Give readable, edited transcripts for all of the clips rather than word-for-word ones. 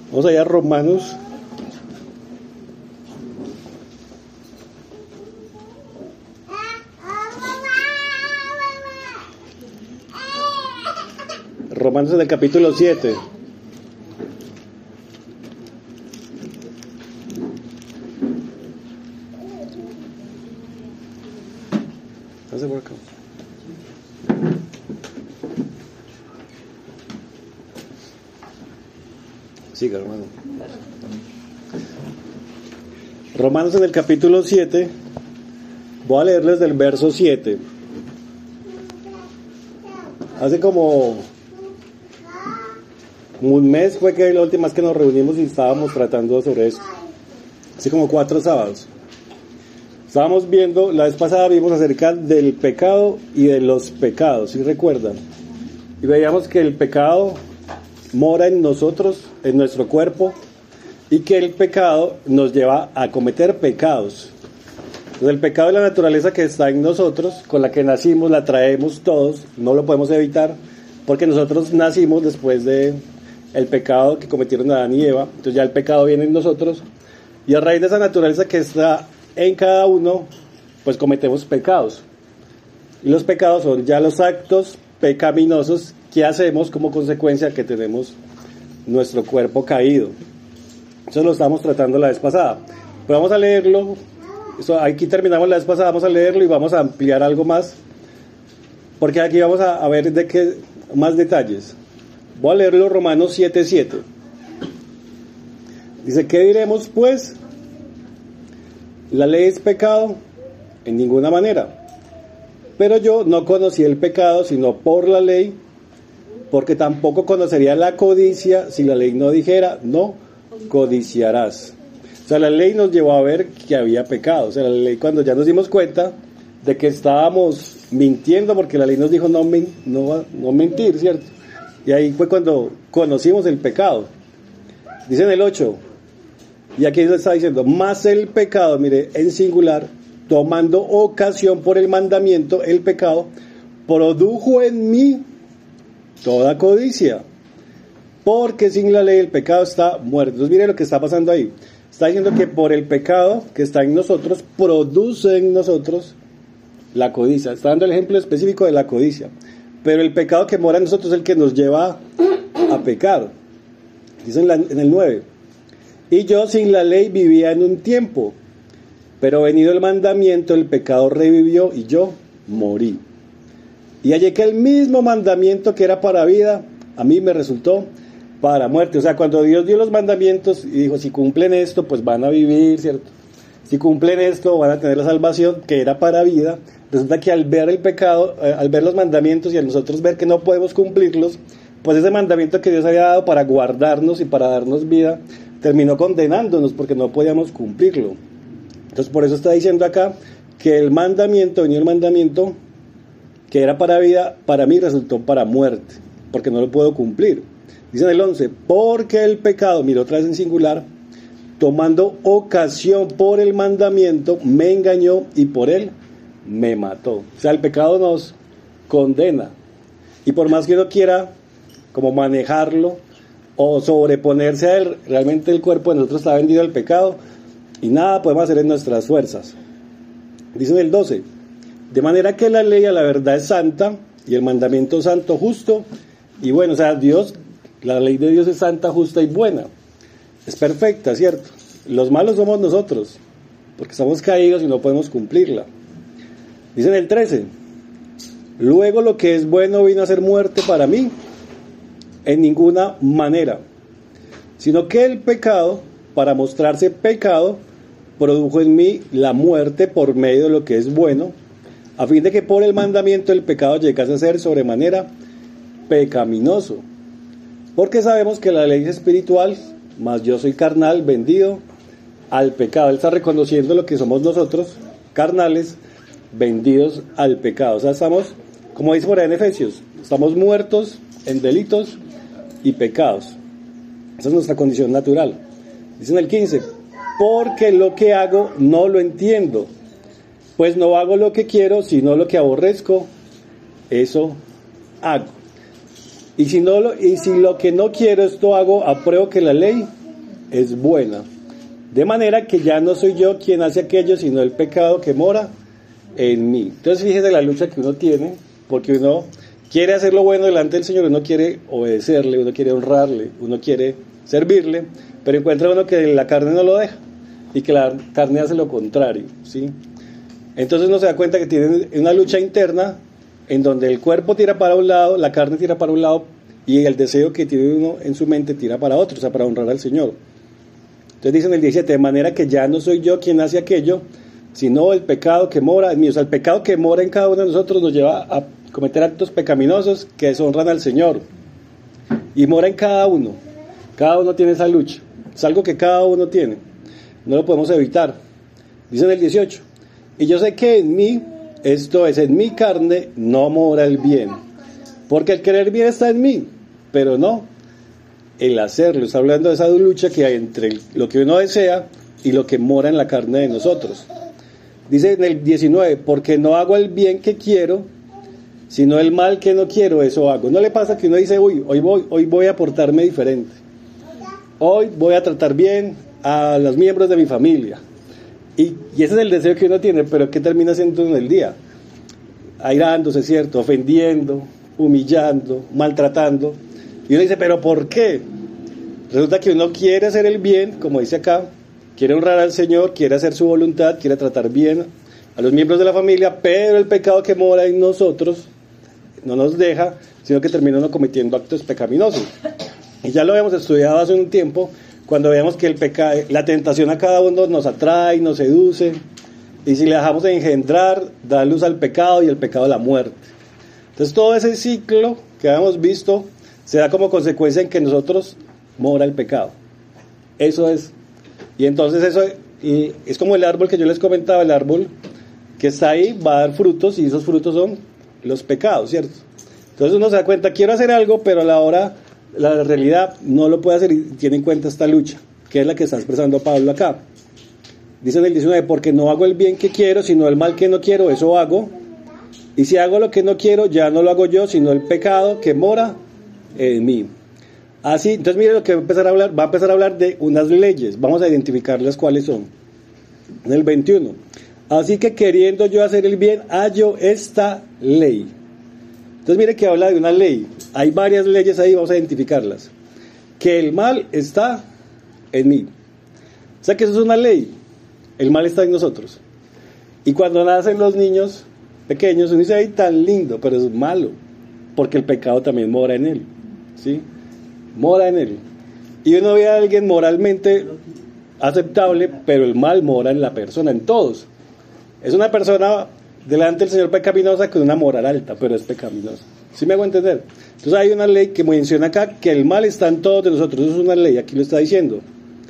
Vamos allá a Romanos. Romanos en el capítulo 7. How's it work? Siga, hermano. Romanos en el capítulo 7. Voy a leerles del verso 7. Hace como un mes fue que la última vez que nos reunimos y estábamos tratando sobre eso. Hace como 4 sábados. Estábamos viendo, la vez pasada vimos acerca del pecado y de los pecados, ¿sí recuerdan? Y veíamos que el pecado mora en nosotros, en nuestro cuerpo, y que el pecado nos lleva a cometer pecados. Entonces el pecado es la naturaleza que está en nosotros, con la que nacimos, la traemos todos, no lo podemos evitar, porque nosotros nacimos después de el pecado que cometieron Adán y Eva. Entonces ya el pecado viene en nosotros, y a raíz de esa naturaleza que está en cada uno, pues cometemos pecados. Y los pecados son ya los actos pecaminosos que hacemos como consecuencia que tenemos nuestro cuerpo caído. Eso lo estamos tratando la vez pasada. Pero vamos a leerlo. Aquí terminamos la vez pasada, vamos a leerlo y vamos a ampliar algo más. Porque aquí vamos a ver de qué más detalles. Voy a leerlo Romanos 7:7. Dice, ¿qué diremos pues? ¿La ley es pecado? En ninguna manera. Pero yo no conocí el pecado sino por la ley, porque tampoco conocería la codicia si la ley no dijera, no codiciarás. O sea, la ley nos llevó a ver que había pecado. O sea, la ley, cuando ya nos dimos cuenta de que estábamos mintiendo, porque la ley nos dijo no mentir, ¿cierto? Y ahí fue cuando conocimos el pecado. Dice en el 8, y aquí nos está diciendo, más el pecado, mire, en singular, tomando ocasión por el mandamiento, el pecado produjo en mí toda codicia, porque sin la ley el pecado está muerto. Entonces mire lo que está pasando ahí. Está diciendo que por el pecado que está en nosotros, produce en nosotros la codicia. Está dando el ejemplo específico de la codicia. Pero el pecado que mora en nosotros es el que nos lleva a pecar. Dice en el 9. Y yo sin la ley vivía en un tiempo, pero venido el mandamiento, el pecado revivió y yo morí. Y hallé que el mismo mandamiento que era para vida, a mí me resultó para muerte. O sea, cuando Dios dio los mandamientos y dijo, si cumplen esto, pues van a vivir, ¿cierto? Si cumplen esto, van a tener la salvación, que era para vida. Resulta que al ver el pecado, al ver los mandamientos y a nosotros ver que no podemos cumplirlos, pues ese mandamiento que Dios había dado para guardarnos y para darnos vida, terminó condenándonos porque no podíamos cumplirlo. Entonces por eso está diciendo acá que el mandamiento, venía el mandamiento que era para vida, para mí resultó para muerte, porque no lo puedo cumplir. Dice en el 11, porque el pecado, mira otra vez en singular, tomando ocasión por el mandamiento, me engañó y por él me mató. O sea, el pecado nos condena. Y por más que uno quiera como manejarlo o sobreponerse a él, realmente el cuerpo de nosotros está vendido al pecado y nada podemos hacer en nuestras fuerzas. Dice en el 12, de manera que la ley a la verdad es santa y el mandamiento santo, justo y bueno. O sea, Dios, la ley de Dios es santa, justa y buena. Es perfecta, ¿cierto? Los malos somos nosotros, porque estamos caídos y no podemos cumplirla. Dice en el 13, luego lo que es bueno vino a ser muerte para mí, en ninguna manera, sino que el pecado, para mostrarse pecado, produjo en mí la muerte por medio de lo que es bueno, a fin de que por el mandamiento el pecado llegase a ser sobremanera pecaminoso. Porque sabemos que la ley es espiritual, mas yo soy carnal, vendido al pecado. Él está reconociendo lo que somos nosotros, carnales, vendidos al pecado. O sea, estamos, como dice por ahí en Efesios, estamos muertos en delitos y pecados. Esa es nuestra condición natural. Dice en el 15, porque lo que hago no lo entiendo, pues no hago lo que quiero, sino lo que aborrezco, eso hago. Y si lo que no quiero, esto hago, apruebo que la ley es buena. De manera que ya no soy yo quien hace aquello, sino el pecado que mora en mí. Entonces fíjese la lucha que uno tiene, porque uno quiere hacer lo bueno delante del Señor, uno quiere obedecerle, uno quiere honrarle, uno quiere servirle, pero encuentra uno que la carne no lo deja y que la carne hace lo contrario, ¿sí? Entonces uno se da cuenta que tiene una lucha interna en donde el cuerpo tira para un lado, la carne tira para un lado y el deseo que tiene uno en su mente tira para otro, o sea, para honrar al Señor. Entonces dice en el 17, de manera que ya no soy yo quien hace aquello, sino el pecado que mora en mí. O sea, el pecado que mora en cada uno de nosotros nos lleva a cometer actos pecaminosos que deshonran al Señor. Y mora en cada uno. Cada uno tiene esa lucha. Es algo que cada uno tiene. No lo podemos evitar. Dice en el 18, y yo sé que en mí, esto es, en mi carne, no mora el bien. Porque el querer bien está en mí, pero no el hacerlo. Está hablando de esa lucha que hay entre lo que uno desea y lo que mora en la carne de nosotros. Dice en el 19, porque no hago el bien que quiero, sino el mal que no quiero, eso hago. ¿No le pasa que uno dice, hoy voy a portarme diferente? Hoy voy a tratar bien a los miembros de mi familia. Y ese es el deseo que uno tiene, pero ¿qué termina haciendo en el día? Airándose, ¿cierto? Ofendiendo, humillando, maltratando. Y uno dice, ¿pero por qué? Resulta que uno quiere hacer el bien, como dice acá, quiere honrar al Señor, quiere hacer su voluntad, quiere tratar bien a los miembros de la familia, pero el pecado que mora en nosotros no nos deja, sino que termina uno cometiendo actos pecaminosos. Y ya lo habíamos estudiado hace un tiempo, cuando veamos que la tentación a cada uno nos atrae, nos seduce, y si le dejamos de engendrar, da luz al pecado y el pecado a la muerte. Entonces todo ese ciclo que habíamos visto se da como consecuencia en que nosotros mora el pecado. Eso es. Y entonces eso y es como el árbol que yo les comentaba, el árbol que está ahí va a dar frutos y esos frutos son los pecados, ¿cierto? Entonces uno se da cuenta, quiero hacer algo, pero a la hora, la realidad no lo puede hacer y tiene en cuenta esta lucha, que es la que está expresando Pablo acá. Dice en el 19, porque no hago el bien que quiero, sino el mal que no quiero, eso hago. Y si hago lo que no quiero, ya no lo hago yo, sino el pecado que mora en mí. Así, entonces mire lo que va a empezar a hablar de unas leyes, vamos a identificarlas cuáles son. En el 21, así que queriendo yo hacer el bien, hallo esta ley. Entonces mire que habla de una ley, hay varias leyes ahí, vamos a identificarlas. Que el mal está en mí. O sea que eso es una ley, el mal está en nosotros. Y cuando nacen los niños pequeños, uno dice, ay, tan lindo, pero es malo, porque el pecado también mora en él, ¿sí? Mora en él. Y uno ve a alguien moralmente aceptable, pero el mal mora en la persona, en todos. Es una persona delante del Señor pecaminosa con una moral alta, pero es pecaminosa. ¿Sí me hago entender? Entonces hay una ley que menciona acá que el mal está en todos de nosotros. Eso es una ley, aquí lo está diciendo.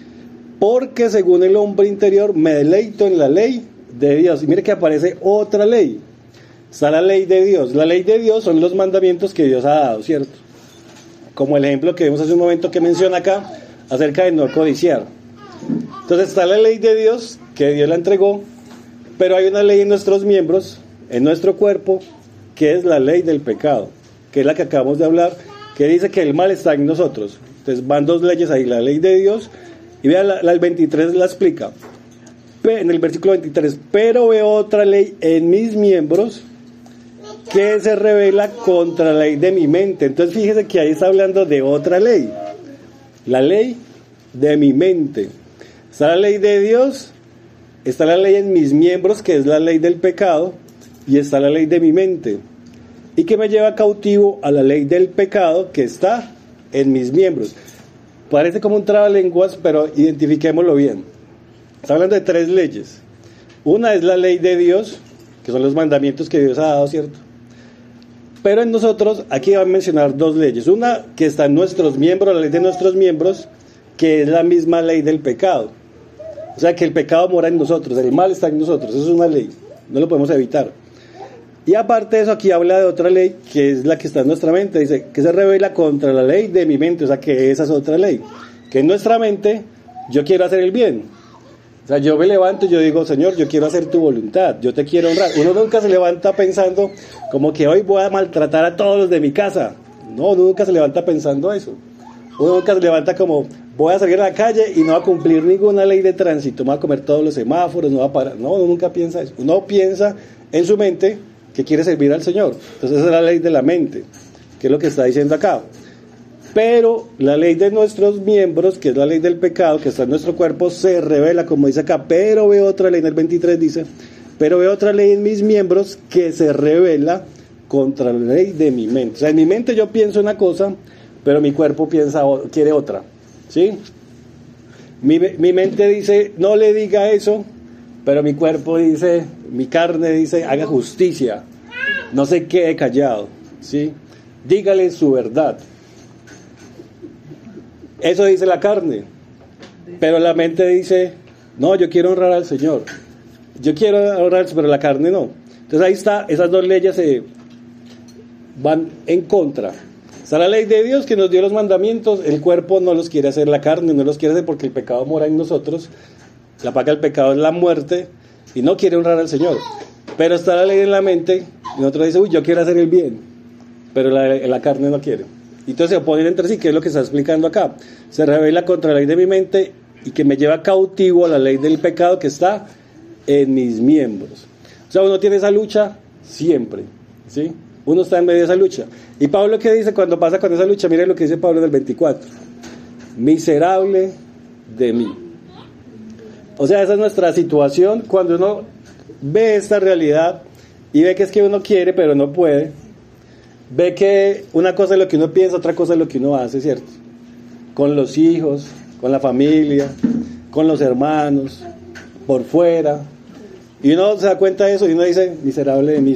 Porque según el hombre interior me deleito en la ley de Dios. Y mire que aparece otra ley. Está la ley de Dios. La ley de Dios son los mandamientos que Dios ha dado, ¿cierto? Como el ejemplo que vimos hace un momento que menciona acá acerca de no codiciar. Entonces está la ley de Dios que Dios la entregó, pero hay una ley en nuestros miembros, en nuestro cuerpo, que es la ley del pecado, que es la que acabamos de hablar, que dice que el mal está en nosotros. Entonces van dos leyes ahí, la ley de Dios, y vean, el 23 la explica. En el versículo 23, pero veo otra ley en mis miembros que se revela contra la ley de mi mente. Entonces fíjese que ahí está hablando de otra ley, la ley de mi mente. Está la ley de Dios, está la ley en mis miembros, que es la ley del pecado, y está la ley de mi mente, y que me lleva cautivo a la ley del pecado que está en mis miembros. Parece como un trabalenguas, pero identifiquémoslo bien. Está hablando de tres leyes. Una es la ley de Dios, que son los mandamientos que Dios ha dado, ¿cierto? Pero en nosotros, aquí va a mencionar dos leyes. Una que está en nuestros miembros, la ley de nuestros miembros, que es la misma ley del pecado. O sea que el pecado mora en nosotros, el mal está en nosotros, eso es una ley, no lo podemos evitar. Y aparte de eso, aquí habla de otra ley, que es la que está en nuestra mente, dice que se revela contra la ley de mi mente, o sea que esa es otra ley, que en nuestra mente yo quiero hacer el bien. O sea, yo me levanto y yo digo, Señor, yo quiero hacer tu voluntad, yo te quiero honrar. Uno nunca se levanta pensando como que hoy voy a maltratar a todos los de mi casa. No, uno nunca se levanta pensando eso. Uno nunca se levanta como voy a salir a la calle y no va a cumplir ninguna ley de tránsito, me va a comer todos los semáforos, no va a parar. No, uno nunca piensa eso. Uno piensa en su mente que quiere servir al Señor. Entonces esa es la ley de la mente, que es lo que está diciendo acá. Pero la ley de nuestros miembros, que es la ley del pecado, que está en nuestro cuerpo, se revela, como dice acá. Pero veo otra ley, en el 23 dice, pero veo otra ley en mis miembros que se revela contra la ley de mi mente. O sea, en mi mente yo pienso una cosa, pero mi cuerpo quiere otra, ¿sí? Mi mente dice, no le diga eso, pero mi cuerpo dice, mi carne dice, haga justicia, no se quede callado, ¿sí? Dígale su verdad. Eso dice la carne, pero la mente dice, no, yo quiero honrar al Señor, yo quiero honrar, pero la carne no. Entonces ahí está, esas dos leyes se van en contra. Está la ley de Dios que nos dio los mandamientos, el cuerpo no los quiere hacer, la carne no los quiere hacer porque el pecado mora en nosotros, la paga del pecado es la muerte y no quiere honrar al Señor. Pero está la ley en la mente y nosotros dice, uy, yo quiero hacer el bien, pero la carne no quiere. Y entonces se oponen entre sí, que es lo que está explicando acá. Se revela contra la ley de mi mente y que me lleva cautivo a la ley del pecado que está en mis miembros. O sea, uno tiene esa lucha siempre, ¿sí? Uno está en medio de esa lucha. Y Pablo, ¿qué dice cuando pasa con esa lucha? Miren lo que dice Pablo en el 24. Miserable de mí. O sea, esa es nuestra situación cuando uno ve esta realidad y ve que es que uno quiere pero no puede. Ve que una cosa es lo que uno piensa, otra cosa es lo que uno hace, ¿cierto? Con los hijos, con la familia, con los hermanos, por fuera. Y uno se da cuenta de eso y uno dice, miserable de mí,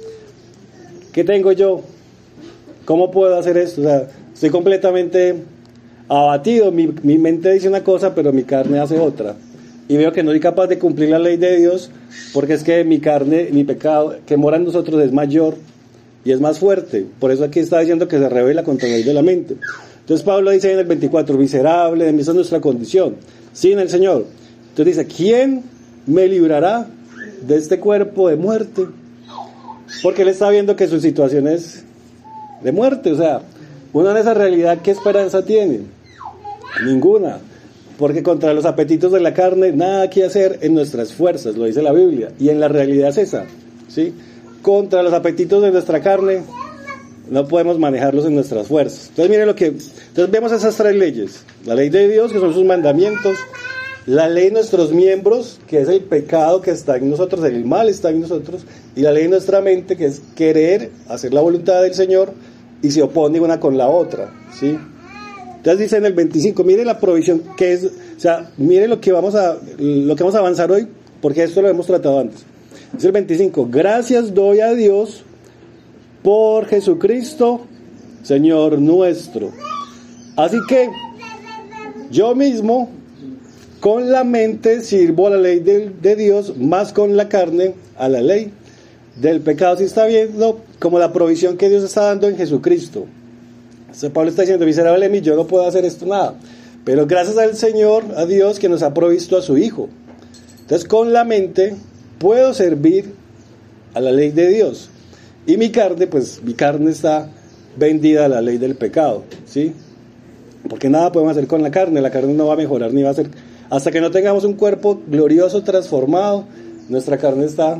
¿qué tengo yo? ¿Cómo puedo hacer esto? O sea, estoy completamente abatido, mi mente dice una cosa, pero mi carne hace otra. Y veo que no soy capaz de cumplir la ley de Dios, porque es que mi carne, mi pecado que mora en nosotros es mayor y es más fuerte. Por eso aquí está diciendo que se revela contra la ley de la mente. Entonces Pablo dice en el 24, miserable de mí, esa es nuestra condición, sin el Señor. Entonces dice, ¿quién me librará de este cuerpo de muerte? Porque él está viendo que su situación es de muerte. O sea, uno en esa realidad, ¿qué esperanza tiene? Ninguna. Porque contra los apetitos de la carne, nada que hacer en nuestras fuerzas, lo dice la Biblia. Y en la realidad es esa, ¿sí? Contra los apetitos de nuestra carne, no podemos manejarlos en nuestras fuerzas. Entonces, miren entonces vemos esas tres leyes. La ley de Dios, que son sus mandamientos. La ley de nuestros miembros, que es el pecado que está en nosotros, el mal está en nosotros. Y la ley de nuestra mente, que es querer hacer la voluntad del Señor y se opone una con la otra, ¿sí? Entonces dice en el 25, miren la provisión que es, o sea, miren lo que vamos a avanzar hoy, porque esto lo hemos tratado antes. Dice el 25, gracias doy a Dios por Jesucristo, Señor nuestro. Así que yo mismo con la mente sirvo a la ley de Dios, más con la carne a la ley del pecado. Si está viendo como la provisión que Dios está dando en Jesucristo. Entonces Pablo está diciendo, miserable de mí, yo no puedo hacer esto nada. Pero gracias al Señor, a Dios, que nos ha provisto a su Hijo. Entonces con la mente puedo servir a la ley de Dios. Y mi carne está vendida a la ley del pecado, ¿sí? Porque nada podemos hacer con la carne no va a mejorar ni va a ser... Hasta que no tengamos un cuerpo glorioso, transformado, nuestra carne está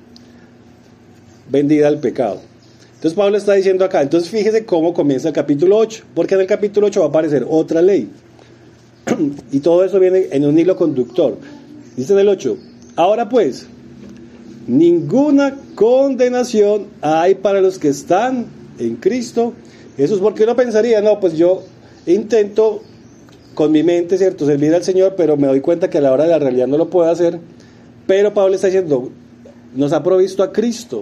vendida al pecado. Entonces Pablo está diciendo acá, entonces fíjese cómo comienza el capítulo 8, porque en el capítulo 8 va a aparecer otra ley. Y todo eso viene en un hilo conductor. Dice en el 8, ahora pues, ninguna condenación hay para los que están en Cristo Jesús. Porque uno pensaría, no, pues yo intento con mi mente, ¿cierto?, servir al Señor, pero me doy cuenta que a la hora de la realidad no lo puedo hacer. Pero Pablo está diciendo, nos ha provisto a Cristo.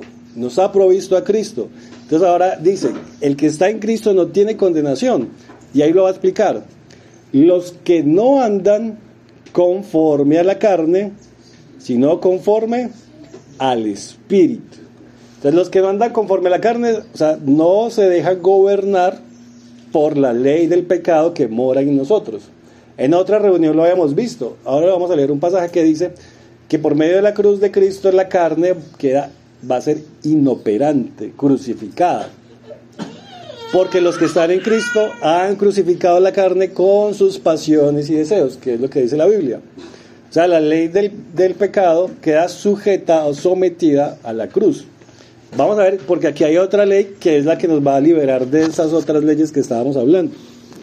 Entonces ahora dice, el que está en Cristo no tiene condenación. Y ahí lo va a explicar. Los que no andan conforme a la carne, sino conforme al Espíritu. Entonces los que no andan conforme a la carne, o sea, no se dejan gobernar por la ley del pecado que mora en nosotros. En otra reunión lo habíamos visto. Ahora vamos a leer un pasaje que dice que por medio de la cruz de Cristo la carne va a ser inoperante, crucificada. Porque los que están en Cristo han crucificado la carne con sus pasiones y deseos, que es lo que dice la Biblia. O sea, la ley del pecado queda sujeta o sometida a la cruz. Vamos a ver, porque aquí hay otra ley que es la que nos va a liberar de esas otras leyes que estábamos hablando.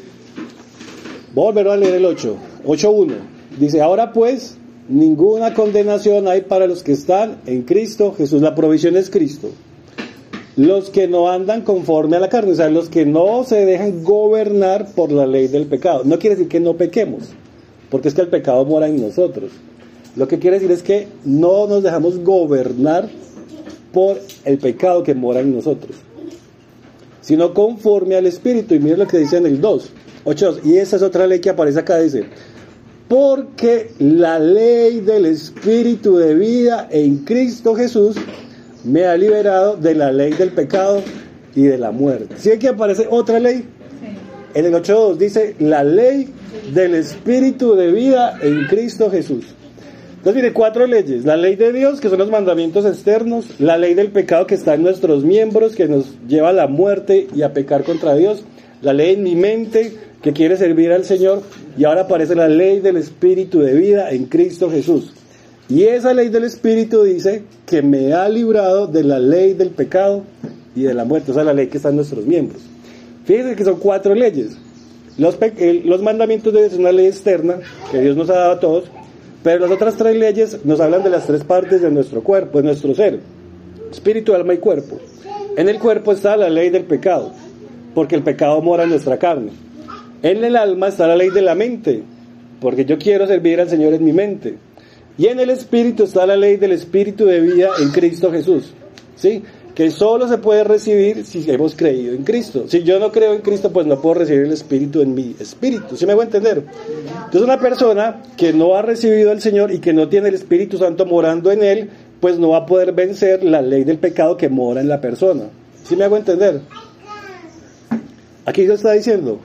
Voy a volver a leer el 8.1. Dice, ahora pues, ninguna condenación hay para los que están en Cristo Jesús. La provisión es Cristo. Los que no andan conforme a la carne, o sea, los que no se dejan gobernar por la ley del pecado. No quiere decir que no pequemos, porque es que el pecado mora en nosotros. Lo que quiere decir es que no nos dejamos gobernar por el pecado que mora en nosotros, sino conforme al Espíritu. Y miren lo que dice en el 8.2. Y esa es otra ley que aparece acá, dice, porque la ley del Espíritu de vida en Cristo Jesús me ha liberado de la ley del pecado y de la muerte. ¿Sí que aparece otra ley? Sí. En el 8.2 dice, la ley del Espíritu de vida en Cristo Jesús. Entonces mire, 4 leyes. La ley de Dios, que son los mandamientos externos. La ley del pecado, que está en nuestros miembros, que nos lleva a la muerte y a pecar contra Dios. La ley en mi mente, que quiere servir al Señor. Y ahora aparece la ley del Espíritu de vida en Cristo Jesús. Y esa ley del Espíritu dice que me ha librado de la ley del pecado y de la muerte. O sea, la ley que está en nuestros miembros. Fíjense que son 4 leyes. Los mandamientos de Dios es una ley externa que Dios nos ha dado a todos. Pero las otras 3 leyes nos hablan de las 3 partes de nuestro cuerpo, de nuestro ser. Espíritu, alma y cuerpo. En el cuerpo está la ley del pecado, porque el pecado mora en nuestra carne. En el alma está la ley de la mente, porque yo quiero servir al Señor en mi mente. Y en el espíritu está la ley del Espíritu de vida en Cristo Jesús, ¿sí? Que solo se puede recibir si hemos creído en Cristo. Si yo no creo en Cristo, pues no puedo recibir el Espíritu en mi espíritu. ¿Sí me voy a entender? Entonces una persona que no ha recibido al Señor y que no tiene el Espíritu Santo morando en él, pues no va a poder vencer la ley del pecado que mora en la persona. ¿Sí me hago entender? Aquí le está diciendo,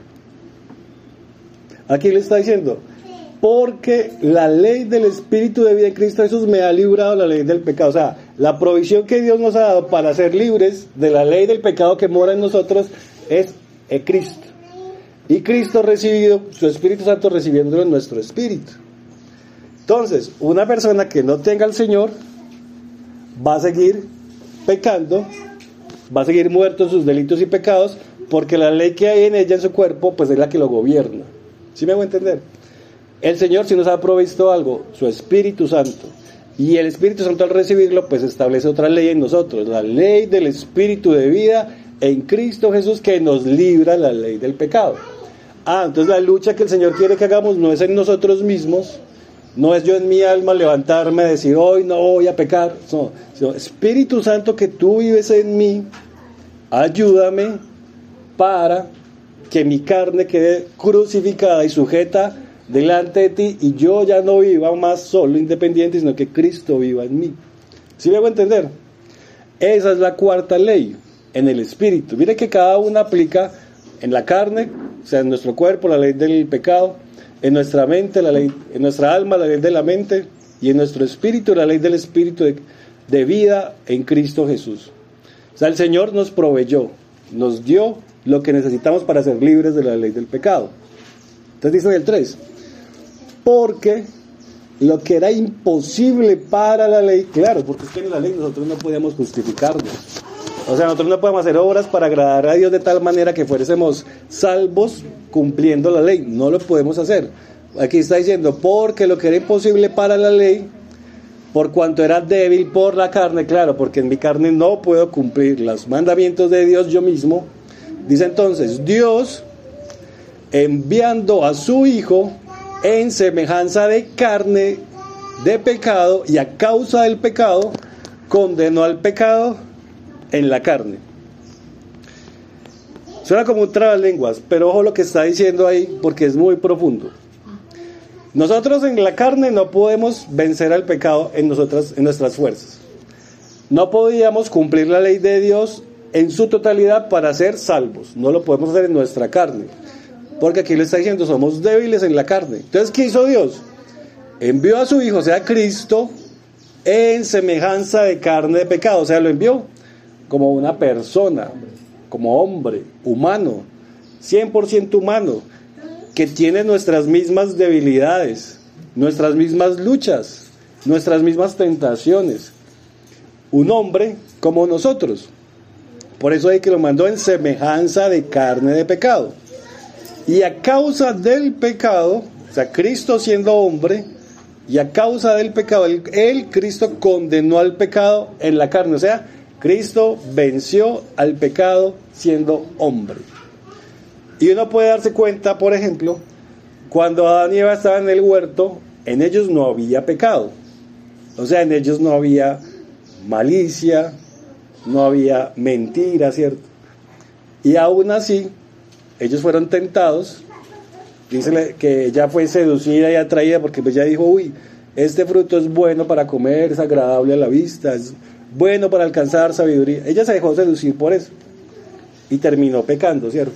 porque la ley del Espíritu de vida en Cristo Jesús me ha librado de la ley del pecado. O sea, la provisión que Dios nos ha dado para ser libres de la ley del pecado que mora en nosotros es Cristo. Y Cristo ha recibido su Espíritu Santo recibiéndolo en nuestro espíritu. Entonces, una persona que no tenga al Señor va a seguir pecando, va a seguir muerto en sus delitos y pecados, porque la ley que hay en ella, en su cuerpo, pues es la que lo gobierna. ¿Sí me hago entender? El Señor sí nos ha provisto algo, su Espíritu Santo. Y el Espíritu Santo, al recibirlo, pues establece otra ley en nosotros, la ley del Espíritu de vida en Cristo Jesús, que nos libra la ley del pecado. Entonces la lucha que el Señor quiere que hagamos no es en nosotros mismos, no es yo en mi alma levantarme y decir, hoy no voy a pecar, no, sino Espíritu Santo, que tú vives en mí, ayúdame para que mi carne quede crucificada y sujeta delante de ti, y yo ya no viva más solo, independiente, sino que Cristo viva en mí. ¿Sí me hago entender? Esa es la 4ª ley, en el espíritu. Mire que cada una aplica en la carne, o sea, en nuestro cuerpo, la ley del pecado, en nuestra mente, la ley, en nuestra alma, la ley de la mente, y en nuestro espíritu, la ley del Espíritu de vida en Cristo Jesús. O sea, el Señor nos proveyó, nos dio lo que necesitamos para ser libres de la ley del pecado. Entonces dice en el 3, porque lo que era imposible para la ley, claro, porque es que en la ley nosotros no podíamos justificarnos. O sea, nosotros no podemos hacer obras para agradar a Dios de tal manera que fuésemos salvos cumpliendo la ley. No lo podemos hacer. Aquí está diciendo, porque lo que era imposible para la ley, por cuanto era débil por la carne, claro, porque en mi carne no puedo cumplir los mandamientos de Dios yo mismo. Dice entonces, Dios, enviando a su Hijo en semejanza de carne, de pecado, y a causa del pecado, condenó al pecado en la carne. Suena como un trabalenguas, pero ojo lo que está diciendo ahí, porque es muy profundo. Nosotros en la carne no podemos vencer al pecado en nuestras fuerzas. No podíamos cumplir la ley de Dios en su totalidad para ser salvos. No lo podemos hacer en nuestra carne, porque aquí le está diciendo, somos débiles en la carne. Entonces, ¿qué hizo Dios? Envió a su Hijo, o sea, Cristo, en semejanza de carne de pecado. O sea, lo envió como una persona como hombre, humano, 100% humano, que tiene nuestras mismas debilidades, nuestras mismas luchas, nuestras mismas tentaciones. Un hombre como nosotros. Por eso hay que lo mandó en semejanza de carne de pecado. Y a causa del pecado, o sea, Cristo siendo hombre, y a causa del pecado, Cristo condenó al pecado en la carne. O sea, Cristo venció al pecado siendo hombre. Y uno puede darse cuenta, por ejemplo, cuando Adán y Eva estaban en el huerto, en ellos no había pecado. O sea, en ellos no había malicia, no había mentira, ¿cierto? Y aún así, ellos fueron tentados. Dice que ella fue seducida y atraída porque pues ya dijo, uy, este fruto es bueno para comer, es agradable a la vista, es bueno para alcanzar sabiduría. Ella se dejó seducir por eso y terminó pecando, ¿cierto?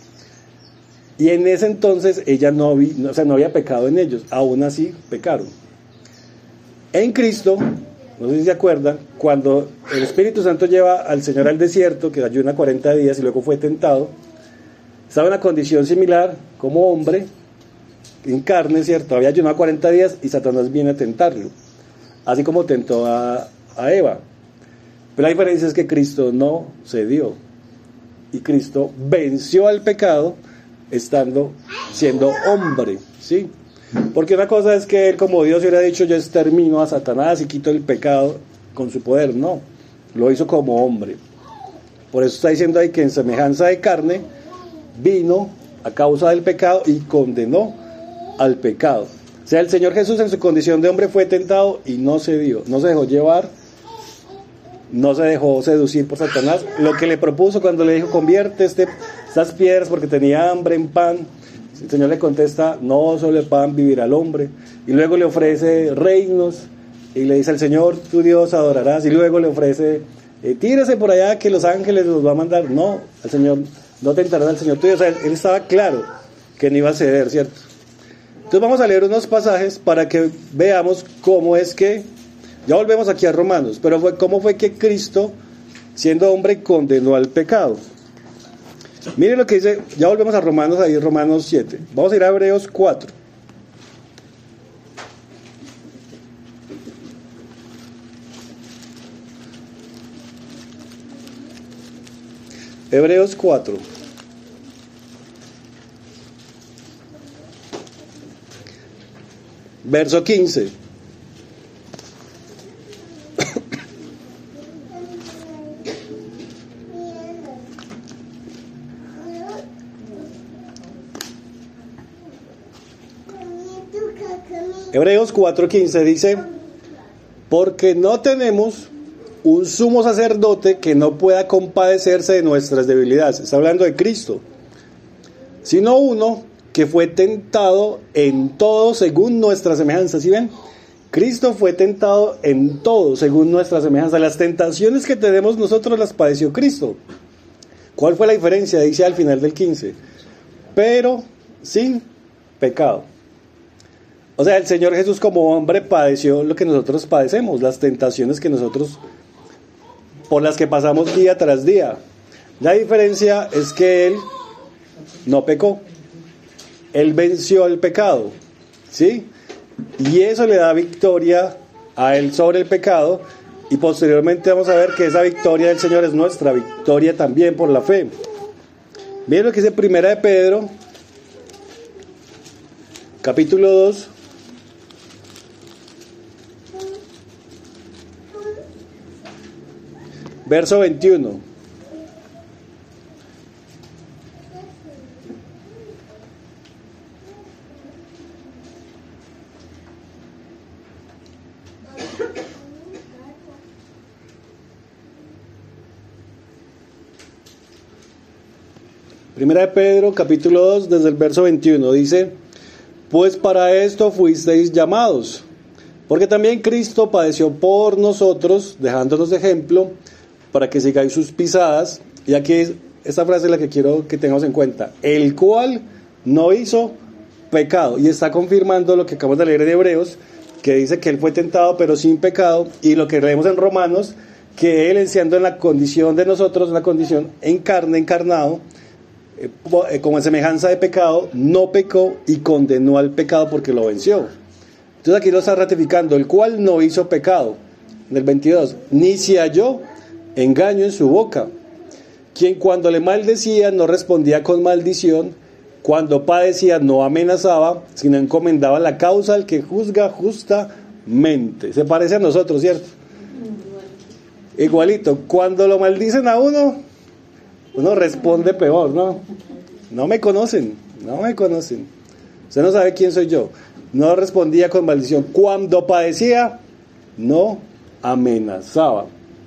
Y en ese entonces ella no había pecado en ellos, aún así pecaron. En Cristo, no sé si se acuerdan, cuando el Espíritu Santo lleva al Señor al desierto, que ayuna 40 días y luego fue tentado, estaba en una condición similar como hombre, en carne, ¿cierto? Había ayunado 40 días y Satanás viene a tentarlo, así como tentó a Eva. Pero la diferencia es que Cristo no cedió y Cristo venció al pecado siendo hombre, ¿sí? Porque una cosa es que él, como Dios hubiera dicho, yo extermino a Satanás y quito el pecado con su poder. No, lo hizo como hombre. Por eso está diciendo ahí que en semejanza de carne vino a causa del pecado y condenó al pecado. O sea, el Señor Jesús en su condición de hombre fue tentado y no cedió, no se dejó llevar, no se dejó seducir por Satanás. Lo que le propuso cuando le dijo, convierte estas piedras porque tenía hambre en pan, el Señor le contesta, no solo de pan vivirá el hombre. Y luego le ofrece reinos y le dice al Señor, tu Dios adorarás. Y luego le ofrece, tírese por allá que los ángeles los va a mandar. No, al Señor, no tentarán al Señor tuyo. O sea, él estaba claro que no iba a ceder, ¿cierto? Entonces vamos a leer unos pasajes para que veamos cómo es que, ya volvemos aquí a Romanos, pero cómo fue que Cristo, siendo hombre, condenó al pecado. Miren lo que dice, ya volvemos a Romanos, ahí Romanos 7. Vamos a ir a Hebreos 4. Hebreos 4. Verso 15. Hebreos 4:15 dice, porque no tenemos un sumo sacerdote que no pueda compadecerse de nuestras debilidades. Está hablando de Cristo. Sino uno que fue tentado en todo según nuestra semejanza. ¿Sí ven? Cristo fue tentado en todo según nuestra semejanza. Las tentaciones que tenemos nosotros las padeció Cristo. ¿Cuál fue la diferencia? Dice al final del 15. Pero sin pecado. O sea, el Señor Jesús como hombre padeció lo que nosotros padecemos, las tentaciones que nosotros, por las que pasamos día tras día. La diferencia es que Él no pecó. Él venció el pecado, ¿sí? Y eso le da victoria a Él sobre el pecado. Y posteriormente vamos a ver que esa victoria del Señor es nuestra victoria también por la fe. Miren lo que dice Primera de Pedro, capítulo 2. Verso 21. Primera de Pedro, capítulo 2, desde el verso 21, dice, pues para esto fuisteis llamados, porque también Cristo padeció por nosotros, dejándonos ejemplo, para que sigáis sus pisadas. Y aquí esta frase es la que quiero que tengamos en cuenta, el cual no hizo pecado, y está confirmando lo que acabamos de leer en Hebreos, que dice que él fue tentado pero sin pecado, y lo que leemos en Romanos, que Él, siendo en la condición de nosotros, en la condición en carne, encarnado, como en semejanza de pecado, no pecó y condenó al pecado porque lo venció. Entonces aquí lo está ratificando, el cual no hizo pecado. En el 22, ni se halló engaño en su boca, quien cuando le maldecía no respondía con maldición, cuando padecía no amenazaba, sino encomendaba la causa al que juzga justamente. Se parece a nosotros, ¿cierto? Igualito, cuando lo maldicen a uno responde peor, ¿no? No me conocen. Usted no sabe quién soy yo. No respondía con maldición. Cuando padecía, no amenazaba,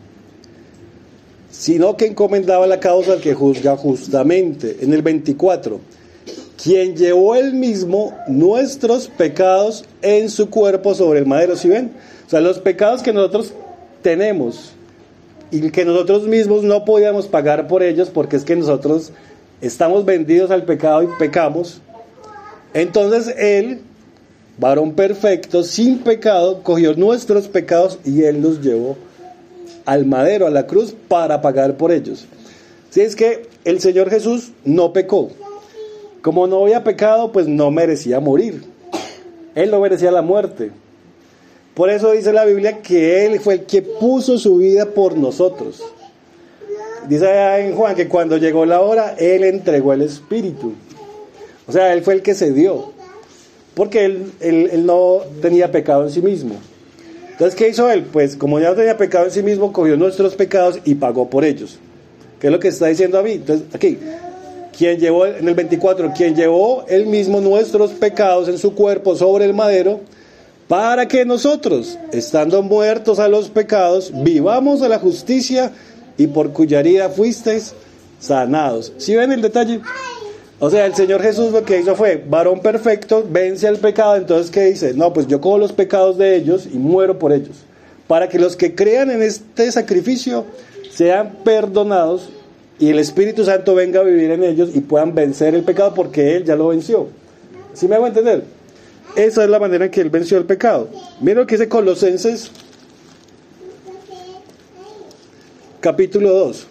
sino que encomendaba la causa al que juzga justamente. En el 24, quien llevó él mismo nuestros pecados en su cuerpo sobre el madero. ¿Sí ven? O sea, los pecados que nosotros tenemos y que nosotros mismos no podíamos pagar por ellos, porque es que nosotros estamos vendidos al pecado y pecamos. Entonces Él, varón perfecto, sin pecado, cogió nuestros pecados y Él los llevó al madero, a la cruz, para pagar por ellos. Si es que el Señor Jesús no pecó. Como no había pecado, pues no merecía morir. Él no merecía la muerte. Por eso dice la Biblia que Él fue el que puso su vida por nosotros. Dice en Juan que cuando llegó la hora, Él entregó el Espíritu. O sea, Él fue el que se dio. Porque él no tenía pecado en sí mismo. Entonces, ¿qué hizo Él? Pues como ya no tenía pecado en sí mismo, cogió nuestros pecados y pagó por ellos. ¿Qué es lo que está diciendo a mí? Entonces, aquí, quien llevó, en el 24, quien llevó Él mismo nuestros pecados en su cuerpo sobre el madero, para que nosotros, estando muertos a los pecados, vivamos a la justicia, y por cuya herida fuisteis sanados. ¿Sí ven el detalle? O sea, el Señor Jesús lo que hizo fue, varón perfecto, vence al pecado. Entonces, ¿qué dice? No, pues yo cojo los pecados de ellos y muero por ellos, para que los que crean en este sacrificio sean perdonados y el Espíritu Santo venga a vivir en ellos y puedan vencer el pecado, porque Él ya lo venció. ¿Sí me hago entender? Esa es la manera en que Él venció el pecado. Miren lo que dice Colosenses capítulo 2.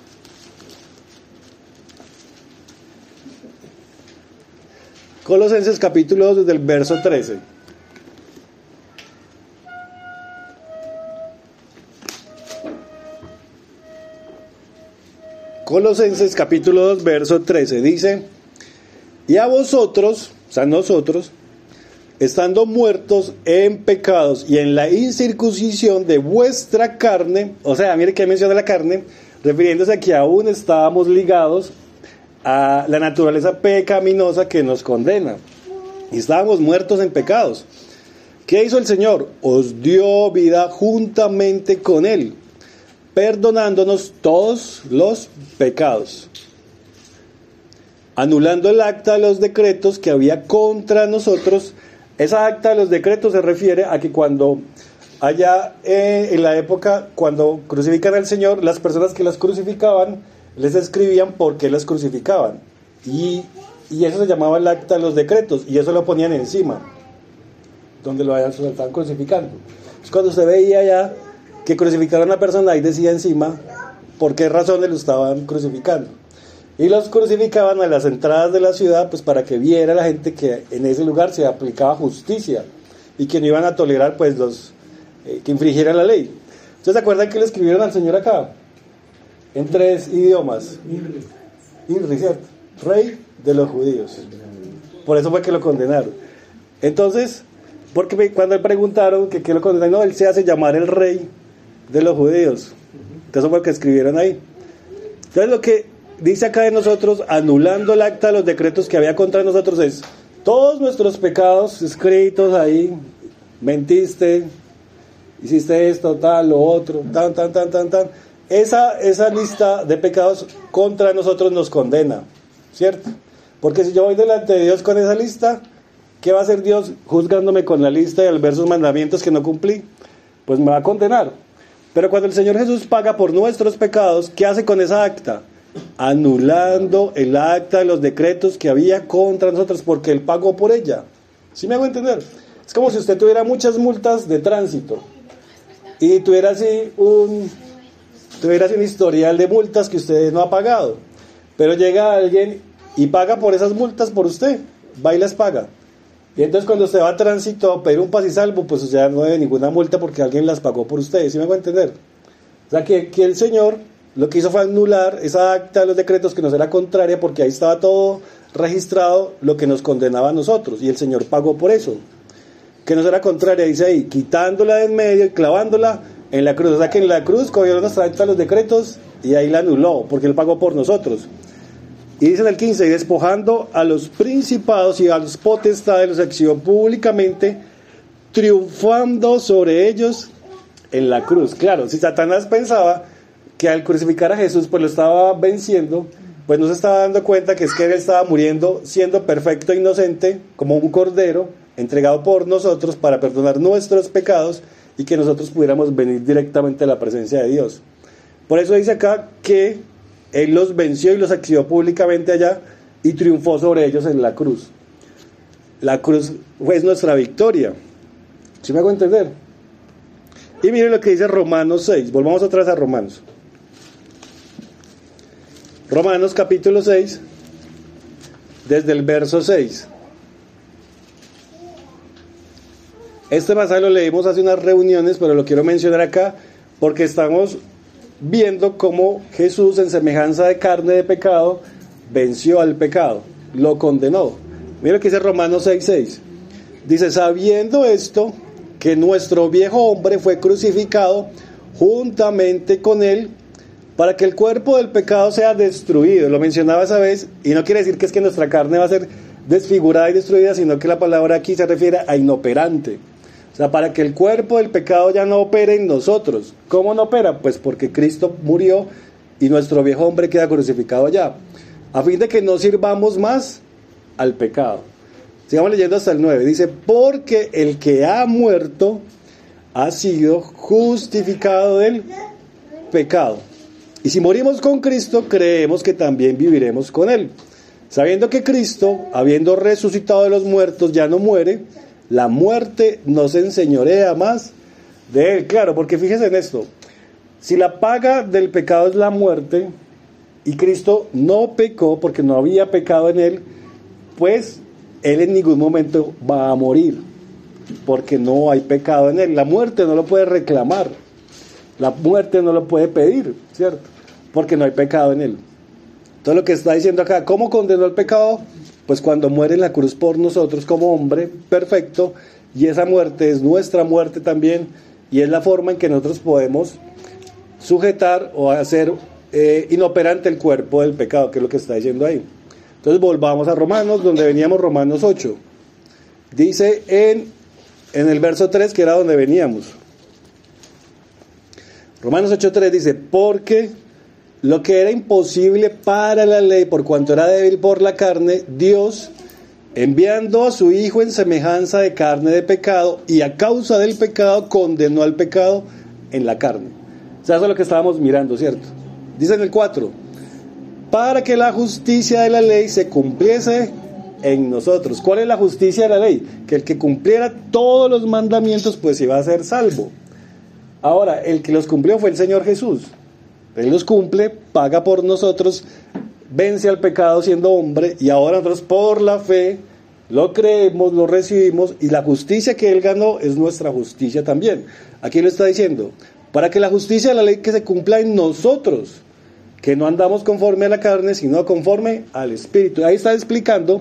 Colosenses capítulo 2 desde el verso 13. Colosenses capítulo 2 verso 13 dice: y a vosotros, o sea nosotros, estando muertos en pecados y en la incircuncisión de vuestra carne. O sea, mire que menciona la carne, refiriéndose a que aún estábamos ligados a la naturaleza pecaminosa que nos condena, y estábamos muertos en pecados. ¿Qué hizo el Señor? Os dio vida juntamente con Él, perdonándonos todos los pecados, anulando el acta de los decretos que había contra nosotros. Esa acta de los decretos se refiere a que cuando allá en la época, cuando crucifican al Señor, las personas que las crucificaban les escribían por qué las crucificaban, y eso se llamaba el acta de los decretos, y eso lo ponían encima donde lo estaban crucificando. Entonces, cuando se veía ya que crucificaron a una persona, ahí decía encima por qué razones lo estaban crucificando, y los crucificaban a las entradas de la ciudad, pues para que viera la gente que en ese lugar se aplicaba justicia y que no iban a tolerar pues los que infringieran la ley. Entonces, ¿se acuerdan que le escribieron al Señor acá? En 3 idiomas. Inri, ¿cierto? Rey de los judíos. Por eso fue que lo condenaron. Entonces, porque cuando le preguntaron que lo condenaron, no, Él se hace llamar el Rey de los judíos. Entonces, eso fue lo que escribieron ahí. Entonces, lo que dice acá de nosotros, anulando el acta de los decretos que había contra nosotros, es todos nuestros pecados escritos ahí. Mentiste, hiciste esto, tal, lo otro, tan. Esa lista de pecados contra nosotros nos condena, ¿cierto? Porque si yo voy delante de Dios con esa lista, ¿qué va a hacer Dios juzgándome con la lista y al ver sus mandamientos que no cumplí? Pues me va a condenar. Pero cuando el Señor Jesús paga por nuestros pecados, ¿qué hace con esa acta? Anulando el acta de los decretos que había contra nosotros, porque Él pagó por ella. ¿Sí me hago entender? Es como si usted tuviera muchas multas de tránsito y tuviera así tuviera un historial de multas que usted no ha pagado, pero llega alguien y paga por esas multas por usted, va y las paga. Y entonces cuando usted va a tránsito a pedir un paz y salvo, pues ya no debe ninguna multa porque alguien las pagó por usted, ¿sí me hago entender? O sea que el Señor lo que hizo fue anular esa acta de los decretos que nos era contraria, porque ahí estaba todo registrado lo que nos condenaba a nosotros, y el Señor pagó por eso, que nos era contraria, dice ahí, quitándola de en medio y clavándola en la cruz. O sea que en la cruz cogió nuestra acta de los decretos y ahí la anuló, porque Él pagó por nosotros. Y dice en el 15, y despojando a los principados y a los potestades, los exhibió públicamente, triunfando sobre ellos en la cruz. Claro, si Satanás pensaba que al crucificar a Jesús pues lo estaba venciendo, pues no se estaba dando cuenta que es que Él estaba muriendo siendo perfecto e inocente, como un cordero entregado por nosotros para perdonar nuestros pecados y que nosotros pudiéramos venir directamente a la presencia de Dios. Por eso dice acá que Él los venció y los exhibió públicamente allá y triunfó sobre ellos en la cruz. La cruz es nuestra victoria. ¿Sí me hago entender? Y miren lo que dice Romanos 6. Volvamos otra vez a Romanos. Romanos capítulo 6, desde el verso 6. Este pasaje lo leímos hace unas reuniones, pero lo quiero mencionar acá porque estamos viendo cómo Jesús, en semejanza de carne de pecado, venció al pecado, lo condenó. Mira lo que dice Romanos 6:6. Dice, sabiendo esto, que nuestro viejo hombre fue crucificado juntamente con él, para que el cuerpo del pecado sea destruido. Lo mencionaba esa vez, y no quiere decir que es que nuestra carne va a ser desfigurada y destruida, sino que la palabra aquí se refiere a inoperante. O sea, para que el cuerpo del pecado ya no opere en nosotros. ¿Cómo no opera? Pues porque Cristo murió y nuestro viejo hombre queda crucificado allá, a fin de que no sirvamos más al pecado. Sigamos leyendo hasta el 9. Dice, porque el que ha muerto ha sido justificado del pecado. Y si morimos con Cristo, creemos que también viviremos con Él. Sabiendo que Cristo, habiendo resucitado de los muertos, ya no muere, la muerte no se enseñorea más de Él. Claro, porque fíjense en esto. Si la paga del pecado es la muerte, y Cristo no pecó porque no había pecado en Él, pues Él en ningún momento va a morir, porque no hay pecado en Él. La muerte no lo puede reclamar, la muerte no lo puede pedir, ¿cierto? Porque no hay pecado en Él. Entonces lo que está diciendo acá, ¿cómo condenó el pecado? Pues cuando muere en la cruz por nosotros como hombre perfecto, y esa muerte es nuestra muerte también, y es la forma en que nosotros podemos sujetar o hacer inoperante el cuerpo del pecado, que es lo que está diciendo ahí. Entonces volvamos a Romanos, donde veníamos, Romanos 8. Dice en el verso 3, que era donde veníamos. Romanos 8:3 dice, porque lo que era imposible para la ley, por cuanto era débil por la carne, Dios, enviando a su Hijo en semejanza de carne de pecado, y a causa del pecado, condenó al pecado en la carne. O sea, eso es lo que estábamos mirando, ¿cierto? Dice en el 4, para que la justicia de la ley se cumpliese en nosotros. ¿Cuál es la justicia de la ley? Que el que cumpliera todos los mandamientos, pues iba a ser salvo. Ahora, el que los cumplió fue el Señor Jesús. Él los cumple, paga por nosotros, vence al pecado siendo hombre, y ahora nosotros por la fe lo creemos, lo recibimos, y la justicia que Él ganó es nuestra justicia también. Aquí lo está diciendo, para que la justicia de la ley que se cumpla en nosotros, que no andamos conforme a la carne, sino conforme al Espíritu. Ahí está explicando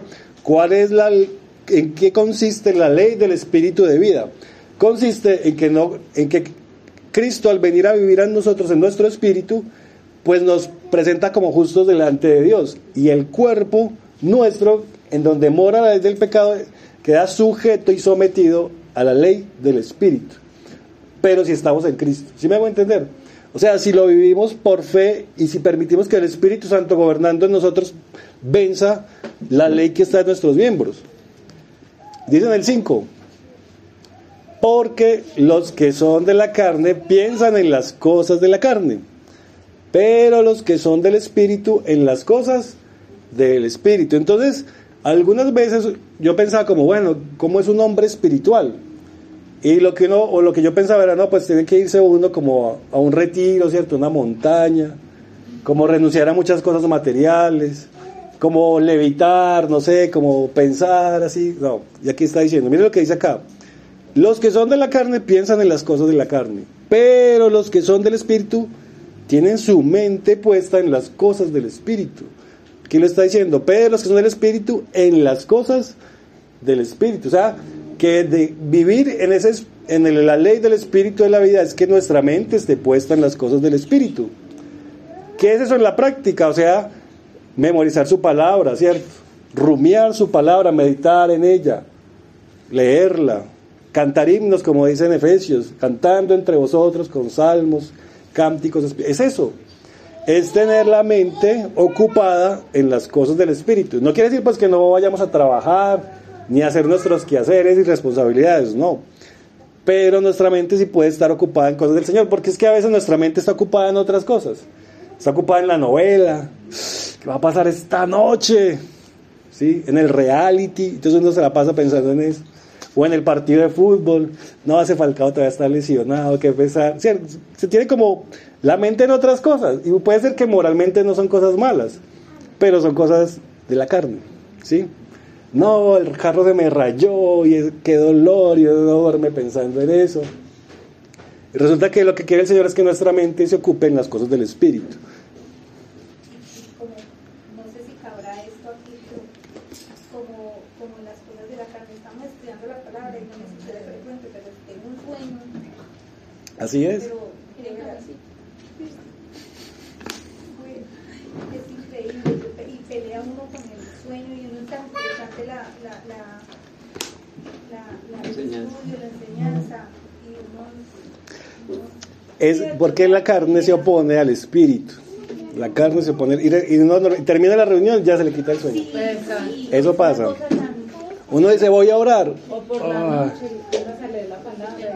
en qué consiste la ley del Espíritu de vida. Consiste en que Cristo, al venir a vivir en nosotros, en nuestro espíritu, pues nos presenta como justos delante de Dios, y el cuerpo nuestro, en donde mora la ley del pecado, queda sujeto y sometido a la ley del Espíritu, pero si estamos en Cristo. ¿Sí me hago entender? O sea, si lo vivimos por fe y si permitimos que el Espíritu Santo, gobernando en nosotros, venza la ley que está en nuestros miembros. Dice en el 5, porque los que son de la carne piensan en las cosas de la carne, pero los que son del Espíritu en las cosas del Espíritu. Entonces, algunas veces yo pensaba como, bueno, ¿cómo es un hombre espiritual? Y lo que yo pensaba era, no, pues tiene que irse uno como a un retiro, ¿cierto? Una montaña, como renunciar a muchas cosas materiales, como levitar, no sé, como pensar así. No, y aquí está diciendo, mire lo que dice acá. Los que son de la carne piensan en las cosas de la carne, pero los que son del Espíritu tienen su mente puesta en las cosas del Espíritu. Aquí lo está diciendo, pero los que son del Espíritu en las cosas del Espíritu. O sea, que de vivir en la ley del Espíritu de la vida es que nuestra mente esté puesta en las cosas del Espíritu. ¿Qué es eso en la práctica? O sea, memorizar su palabra, ¿cierto? Rumiar su palabra, meditar en ella, leerla, cantar himnos, como dice en Efesios, cantando entre vosotros con salmos, cánticos. Es eso, es tener la mente ocupada en las cosas del Espíritu. No quiere decir pues que no vayamos a trabajar ni a hacer nuestros quehaceres y responsabilidades, no, pero nuestra mente sí puede estar ocupada en cosas del Señor, porque es que a veces nuestra mente está ocupada en otras cosas, está ocupada en la novela, ¿qué va a pasar esta noche? ¿Sí? En el reality, entonces uno se la pasa pensando en eso, o en el partido de fútbol, no hace Falcao todavía está lesionado, qué pesar, ¿sí? Se tiene como la mente en otras cosas, y puede ser que moralmente no son cosas malas, pero son cosas de la carne, ¿sí? No, el carro se me rayó, y qué dolor, y uno duerme pensando en eso. Y resulta que lo que quiere el Señor es que nuestra mente se ocupe en las cosas del Espíritu. No sé si cabrá esto aquí, como en las cosas de la carne, estamos estudiando la palabra y no me sucede frecuente, pero tengo un sueño. Así es. Pero es increíble, y pelea uno con el sueño, y uno es tan interesante la enseñanza, y uno es porque la carne se opone al Espíritu. La carne se opone, y uno termina la reunión, ya se le quita el sueño. sí, Eso pasa. Uno dice, voy a orar. O por la noche, uno se lee la palabra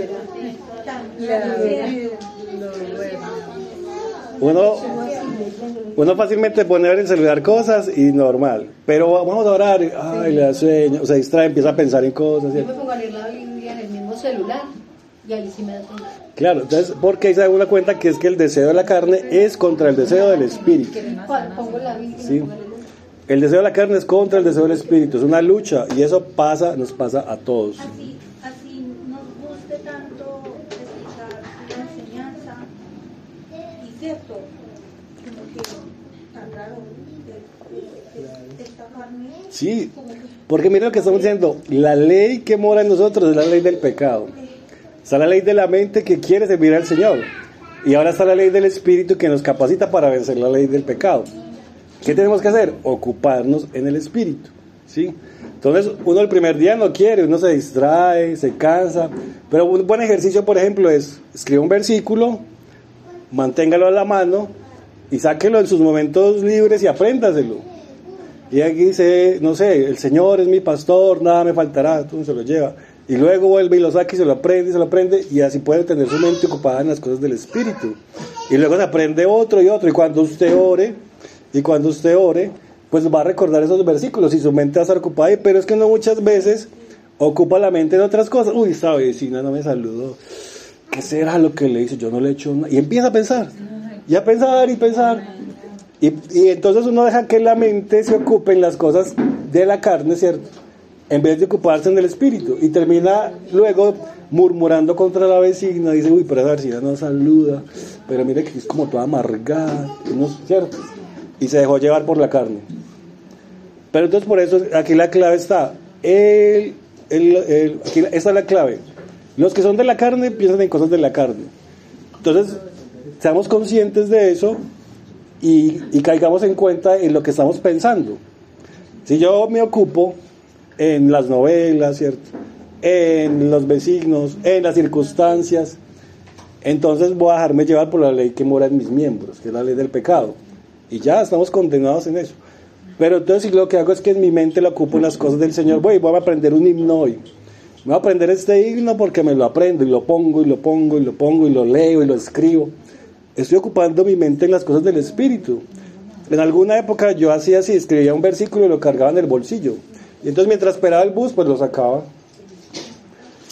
Uno fácilmente pone en el celular cosas y normal, pero vamos a orar, ay, le da sueño, se distrae, empieza a pensar en cosas. Yo me pongo a leer la Biblia en el mismo celular y ahí sí me da sueño. Claro, entonces, porque ahí se da una cuenta que es que el deseo de la carne es contra el deseo del Espíritu. Pongo la Biblia. ¿Sí? El deseo de la carne es contra el deseo del Espíritu, es una lucha, y eso nos pasa a todos. Así nos guste tanto escuchar la enseñanza, y cierto, como que tan raro esta carne. Sí, porque miren lo que estamos diciendo, la ley que mora en nosotros es la ley del pecado. Está la ley de la mente que quiere servir al Señor, y ahora está la ley del Espíritu que nos capacita para vencer la ley del pecado. ¿Qué tenemos que hacer? Ocuparnos en el Espíritu, ¿sí? Entonces, uno el primer día no quiere, uno se distrae, se cansa, pero un buen ejercicio, por ejemplo, es escriba un versículo, manténgalo a la mano y sáquelo en sus momentos libres y apréndaselo. Y aquí dice, no sé, el Señor es mi pastor, nada me faltará, tú se lo lleva. Y luego vuelve y lo saca y se lo aprende, y así puede tener su mente ocupada en las cosas del Espíritu. Y luego se aprende otro y otro, y cuando usted ore, pues va a recordar esos versículos y su mente va a estar ocupada, pero es que uno muchas veces ocupa la mente en otras cosas. Uy, esta vecina no me saludó, ¿qué será lo que le hizo? Yo no le he hecho nada. Y empieza a pensar, y a pensar, y entonces uno deja que la mente se ocupe en las cosas de la carne, ¿cierto? En vez de ocuparse en el Espíritu, y termina luego murmurando contra la vecina, dice, uy, pero esa vecina no saluda, pero mire que es como toda amargada, ¿cierto? Y se dejó llevar por la carne. Pero entonces por eso aquí la clave está, aquí esta es la clave. Los que son de la carne piensan en cosas de la carne. Entonces, seamos conscientes de eso y caigamos en cuenta en lo que estamos pensando. Si yo me ocupo en las novelas, ¿cierto?, en los vecinos, en las circunstancias, entonces voy a dejarme llevar por la ley que mora en mis miembros, que es la ley del pecado. Y ya estamos condenados en eso. Pero entonces si lo que hago es que en mi mente lo ocupo en las cosas del Señor, voy a aprender un himno hoy. Voy a aprender este himno porque me lo aprendo y lo pongo y lo pongo y lo pongo y lo leo y lo escribo. Estoy ocupando mi mente en las cosas del Espíritu. En alguna época yo hacía así, escribía un versículo y lo cargaba en el bolsillo. Y entonces mientras esperaba el bus, pues lo sacaba.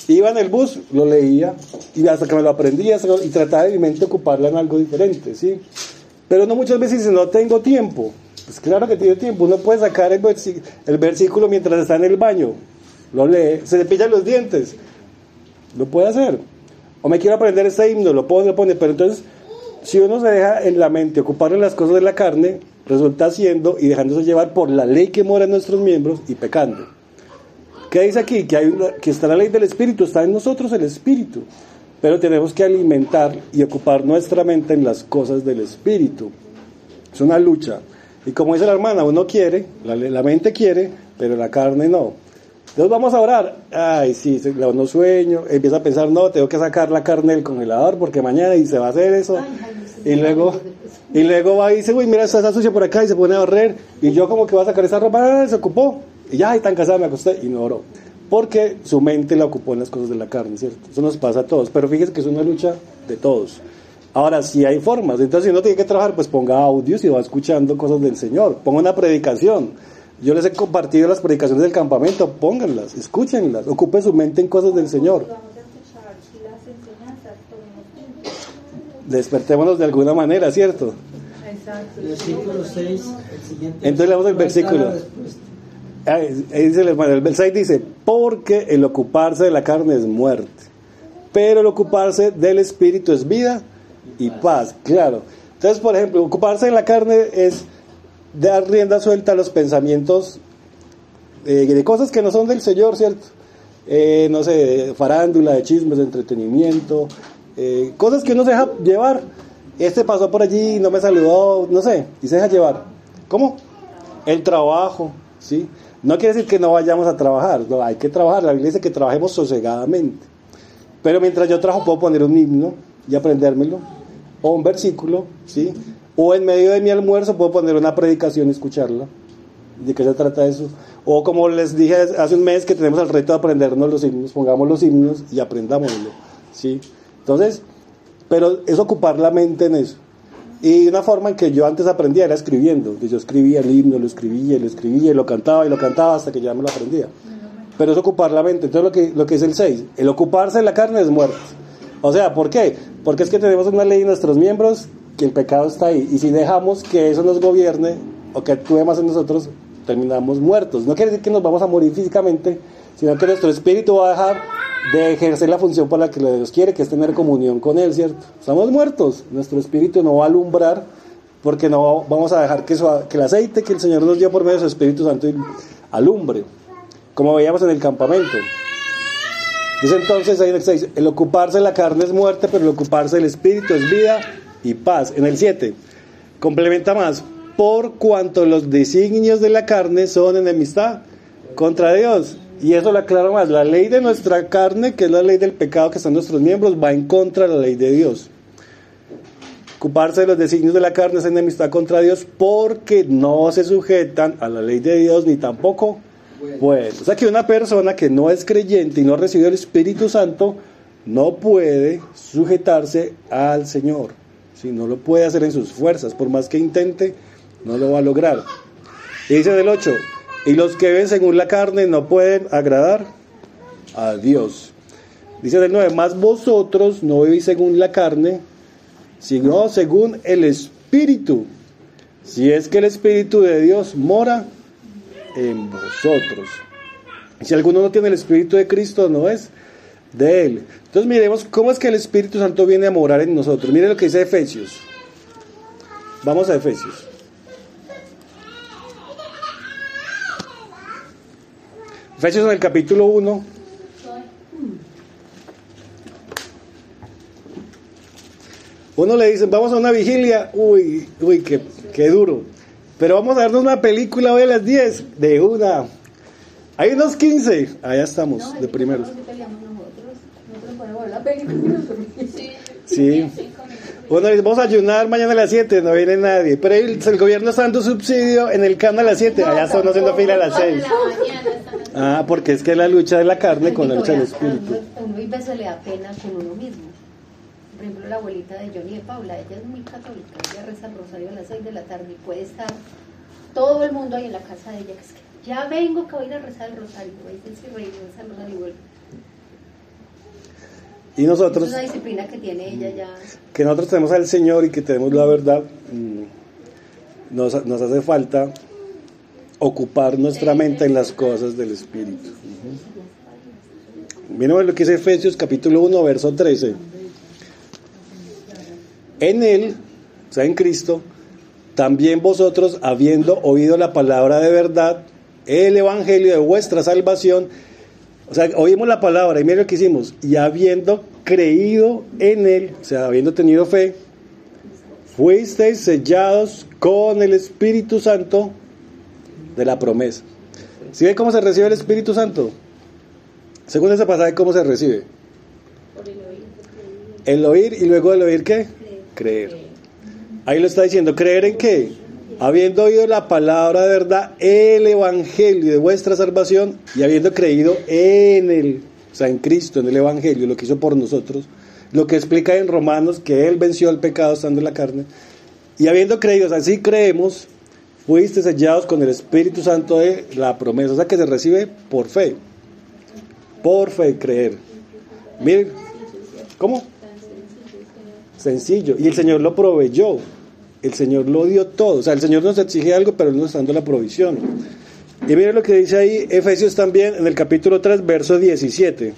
Iba en el bus, lo leía, y hasta que me lo aprendía, y trataba de mi mente ocuparla en algo diferente, ¿sí? Pero no muchas veces dice, no tengo tiempo. Pues claro que tiene tiempo, uno puede sacar el versículo mientras está en el baño, lo lee, se cepilla los dientes, lo puede hacer. O me quiero aprender este himno, lo pone, pero entonces, si uno se deja en la mente ocupar en las cosas de la carne, resulta haciendo y dejándose llevar por la ley que mora en nuestros miembros y pecando. ¿Qué dice aquí? Que está la ley del Espíritu, está en nosotros el Espíritu, pero tenemos que alimentar y ocupar nuestra mente en las cosas del Espíritu. Es una lucha. Y como dice la hermana, uno quiere, la mente quiere, pero la carne no. Entonces vamos a orar. Ay, sí, no sueño, empieza a pensar, no, tengo que sacar la carne del congelador porque mañana y se va a hacer eso. Y luego va y dice, uy, mira, está sucia por acá, y se pone a barrer. Y yo como que va a sacar esa ropa, se ocupó. Y ya, y tan cansada me acosté y no oró. Porque su mente la ocupó en las cosas de la carne, ¿cierto? Eso nos pasa a todos. Pero fíjense que es una lucha de todos. Ahora, sí hay formas. Entonces, si uno tiene que trabajar, pues ponga audios y va escuchando cosas del Señor. Ponga una predicación. Yo les he compartido las predicaciones del campamento. Pónganlas, escúchenlas. Ocupe su mente en cosas del Señor. Despertémonos de alguna manera, ¿cierto? Exacto. Versículo 6, el siguiente. Entonces leemos el versículo. Ahí dice el hermano, el 6 dice, porque el ocuparse de la carne es muerte, pero el ocuparse del Espíritu es vida y paz. Claro. Entonces, por ejemplo, ocuparse de la carne es dar rienda suelta a los pensamientos de cosas que no son del Señor, ¿cierto? No sé, de farándula, de chismes, de entretenimiento, cosas que uno se deja llevar. Este pasó por allí y no me saludó, no sé, y se deja llevar. ¿Cómo? El trabajo, ¿sí? No quiere decir que no vayamos a trabajar, no, hay que trabajar. La Biblia dice que trabajemos sosegadamente. Pero mientras yo trabajo puedo poner un himno y aprendérmelo, o un versículo, ¿sí? O en medio de mi almuerzo puedo poner una predicación y escucharla. ¿De qué se trata eso? O como les dije hace un mes que tenemos el reto de aprendernos los himnos, pongamos los himnos y aprendámoslo, ¿sí? Entonces, pero es ocupar la mente en eso. Y una forma en que yo antes aprendía era escribiendo. Yo escribía el himno, lo escribía y lo cantaba hasta que ya me lo aprendía. Pero es ocupar la mente. Entonces lo que es el 6, el ocuparse de la carne es muerte. O sea, ¿por qué? Porque es que tenemos una ley en nuestros miembros que el pecado está ahí. Y si dejamos que eso nos gobierne o que actúe más en nosotros, terminamos muertos. No quiere decir que nos vamos a morir físicamente, sino que nuestro espíritu va a dejar de ejercer la función por la que Dios quiere, que es tener comunión con Él, ¿cierto? Estamos muertos, nuestro espíritu no va a alumbrar, porque no vamos a dejar que el aceite que el Señor nos dio por medio de su Espíritu Santo alumbre, como veíamos en el campamento. Dice entonces ahí en el 6, el ocuparse de la carne es muerte, pero el ocuparse del espíritu es vida y paz. En el 7, complementa más, por cuanto los designios de la carne son enemistad contra Dios. Y eso lo aclaro más, la ley de nuestra carne, que es la ley del pecado que está en nuestros miembros, va en contra de la ley de Dios. Ocuparse de los designios de la carne es enemistad contra Dios, porque no se sujetan a la ley de Dios, ni tampoco pueden. O sea que una persona que no es creyente y no recibió el Espíritu Santo, no puede sujetarse al Señor. ¿Sí? No lo puede hacer en sus fuerzas, por más que intente, no lo va a lograr. Y dice del 8, y los que viven según la carne no pueden agradar a Dios. Dice del 9, más vosotros no vivís según la carne, sino según el Espíritu, si es que el Espíritu de Dios mora en vosotros. Si alguno no tiene el Espíritu de Cristo, no es de Él. Entonces miremos cómo es que el Espíritu Santo viene a morar en nosotros. Miren lo que dice Efesios. Vamos a Efesios. Efesios en el capítulo 1. Uno le dice, vamos a una vigilia, uy, qué duro. Pero vamos a darnos una película hoy a las 10, de una. Hay unos 15, allá estamos, no, de primeros. Nosotros podemos ver la película. Sí. Bueno, vamos a ayunar mañana a las 7, no viene nadie. Pero el gobierno está dando subsidio en el canal a las 7, allá están haciendo fila a las 6. Porque es que es la lucha de la carne con la lucha del espíritu. A uno y veces le da pena con uno mismo. Por ejemplo, la abuelita de Johnny y de Paula, ella es muy católica, ella reza el rosario a las 6 de la tarde y puede estar todo el mundo ahí en la casa de ella, que es que ya vengo que voy a ir a rezar el rosario, voy a decir si reírme, rezar el rosario y vuelvo. Y nosotros, Es una disciplina que tiene ella ya. que nosotros tenemos al Señor y que tenemos la verdad, nos hace falta ocupar nuestra mente en las cosas del Espíritu. Miren lo que dice Efesios capítulo 1, verso 13. En Él, o sea, en Cristo, también vosotros, habiendo oído la palabra de verdad, el evangelio de vuestra salvación, o sea, oímos la palabra y miren lo que hicimos, y habiendo creído en Él, o sea, habiendo tenido fe, fuisteis sellados con el Espíritu Santo de la promesa. ¿Sí ve cómo se recibe el Espíritu Santo? Según ese pasaje, ¿cómo se recibe? El oír, y luego el oír, ¿qué? Creer. Ahí lo está diciendo, ¿creer en qué? Habiendo oído la palabra de verdad, el evangelio de vuestra salvación, y habiendo creído en Él, o sea, en Cristo, en el evangelio, lo que hizo por nosotros, lo que explica en Romanos, que Él venció el pecado estando en la carne, y habiendo creído, o sea, si creemos, fuiste sellados con el Espíritu Santo de la promesa, o sea, que se recibe por fe, creer. Miren, ¿cómo? Sencillo, y el Señor lo proveyó, el Señor lo dio todo, o sea, el Señor nos exige algo, pero Él nos está dando la provisión. Y miren lo que dice ahí Efesios también, en el capítulo 3, verso 17.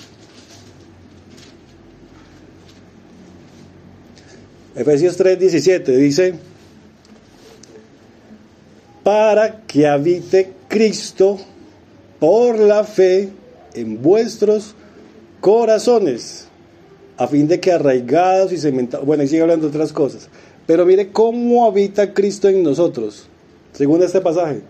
Efesios 3, 17 dice: para que habite Cristo por la fe en vuestros corazones, a fin de que arraigados y cementados, bueno, y sigue hablando de otras cosas, pero mire cómo habita Cristo en nosotros, según este pasaje,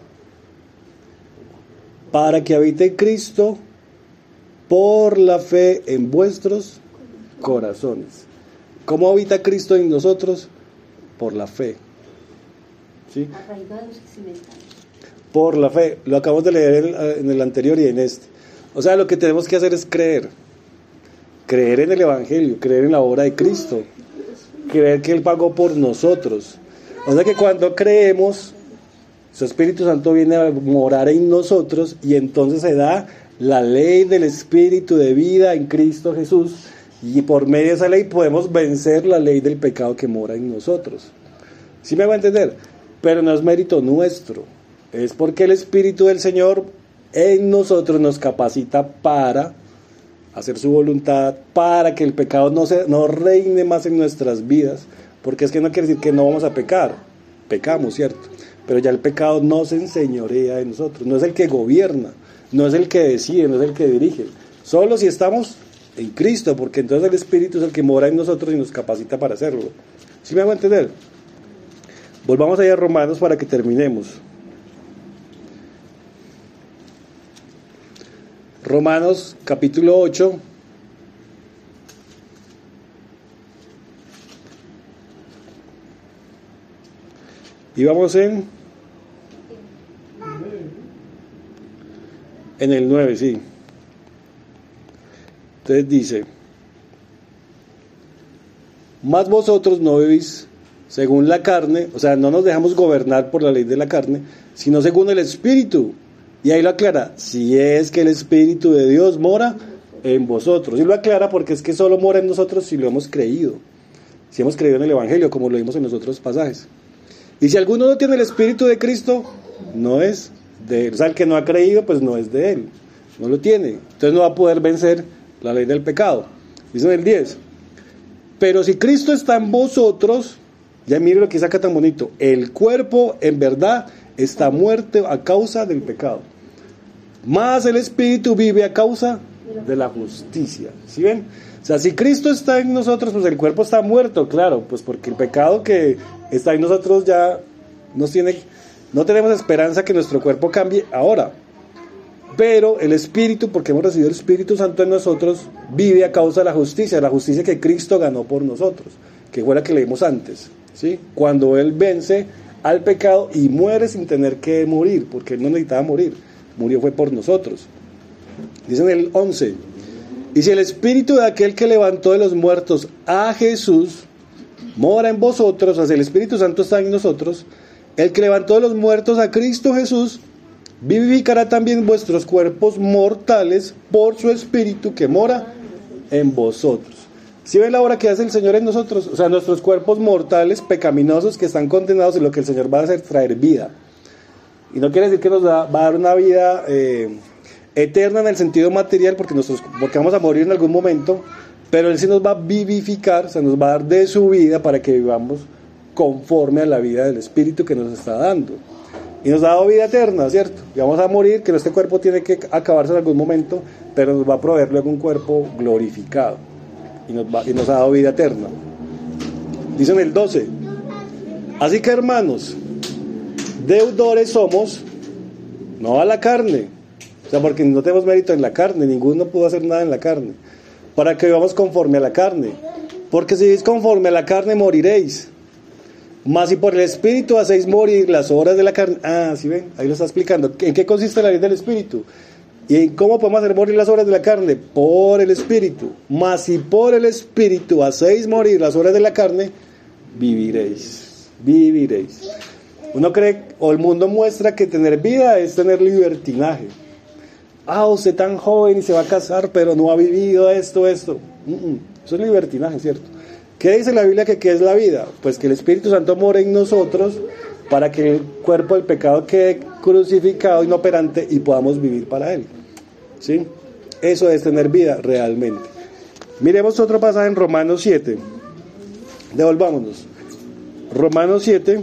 para que habite Cristo por la fe en vuestros corazones. ¿Cómo habita Cristo en nosotros? Por la fe. ¿Sí? Arraigados y cimentados. Por la fe, lo acabamos de leer en el anterior y en este. O sea, lo que tenemos que hacer es creer en el Evangelio, creer en la obra de Cristo, creer que Él pagó por nosotros. O sea que cuando creemos, su Espíritu Santo viene a morar en nosotros y entonces se da la ley del Espíritu de vida en Cristo Jesús, y por medio de esa ley podemos vencer la ley del pecado que mora en nosotros. ¿Sí me va a entender? Pero no es mérito nuestro, es porque el Espíritu del Señor en nosotros nos capacita para hacer su voluntad, para que el pecado no reine más en nuestras vidas, porque es que no quiere decir que no vamos a pecar, pecamos, ¿cierto? Pero ya el pecado no se enseñorea de nosotros, no es el que gobierna, no es el que decide, no es el que dirige, solo si estamos en Cristo, porque entonces el Espíritu es el que mora en nosotros y nos capacita para hacerlo. ¿Sí me hago entender? Volvamos allá a Romanos para que terminemos. Romanos capítulo 8. Y vamos en el 9, sí. Entonces dice: mas vosotros no vivís según la carne, o sea, no nos dejamos gobernar por la ley de la carne, sino según el Espíritu. Y ahí lo aclara: si es que el Espíritu de Dios mora en vosotros. Y lo aclara porque es que solo mora en nosotros si lo hemos creído, si hemos creído en el Evangelio, como lo vimos en los otros pasajes. Y si alguno no tiene el Espíritu de Cristo, no es de Él. O sea, el que no ha creído, pues no es de Él, no lo tiene. Entonces no va a poder vencer la ley del pecado. Dice en el 10: pero si Cristo está en vosotros, ya mire lo que saca tan bonito, el cuerpo en verdad está muerto a causa del pecado, mas el Espíritu vive a causa de la justicia. ¿Sí ven? O sea, si Cristo está en nosotros, pues el cuerpo está muerto, claro, pues porque el pecado que está en nosotros ya no tenemos esperanza que nuestro cuerpo cambie ahora. Pero el Espíritu, porque hemos recibido el Espíritu Santo en nosotros, vive a causa de la justicia que Cristo ganó por nosotros, que fue la que leímos antes, ¿sí? Cuando Él vence al pecado y muere sin tener que morir, porque Él no necesitaba morir, murió fue por nosotros. Dice en el 11: y si el Espíritu de aquel que levantó de los muertos a Jesús mora en vosotros, o sea, si el Espíritu Santo está en nosotros, el que levantó de los muertos a Cristo Jesús vivificará también vuestros cuerpos mortales por su Espíritu que mora en vosotros. ¿Sí ven la obra que hace el Señor en nosotros? O sea, nuestros cuerpos mortales, pecaminosos, que están condenados, en lo que el Señor va a hacer, traer vida. Y no quiere decir que va a dar una vida eterna en el sentido material, porque vamos a morir en algún momento, pero Él sí nos va a vivificar, o sea, nos va a dar de su vida para que vivamos conforme a la vida del Espíritu que nos está dando. Y nos ha dado vida eterna, ¿cierto? Y vamos a morir, que este cuerpo tiene que acabarse en algún momento, pero nos va a proveer luego un cuerpo glorificado. Y nos ha dado vida eterna. Dice en el 12: así que, hermanos, deudores somos, no a la carne, o sea, porque no tenemos mérito en la carne, ninguno pudo hacer nada en la carne, para que vivamos conforme a la carne, porque si vivís conforme a la carne moriréis, mas si por el Espíritu hacéis morir las obras de la carne. ¿Sí ven? Ahí lo está explicando. ¿En qué consiste la ley del Espíritu? ¿Y en cómo podemos hacer morir las obras de la carne? Por el Espíritu. Mas si por el Espíritu hacéis morir las obras de la carne, viviréis. Uno cree, o el mundo muestra, que tener vida es tener libertinaje. Usted tan joven y se va a casar, pero no ha vivido esto. Eso es libertinaje, ¿cierto? ¿Qué dice la Biblia que qué es la vida? Pues que el Espíritu Santo mora en nosotros para que el cuerpo del pecado quede crucificado, inoperante, y podamos vivir para Él. ¿Sí? Eso es tener vida realmente. Miremos otro pasaje en Romanos 7. Devolvámonos. Romanos 7,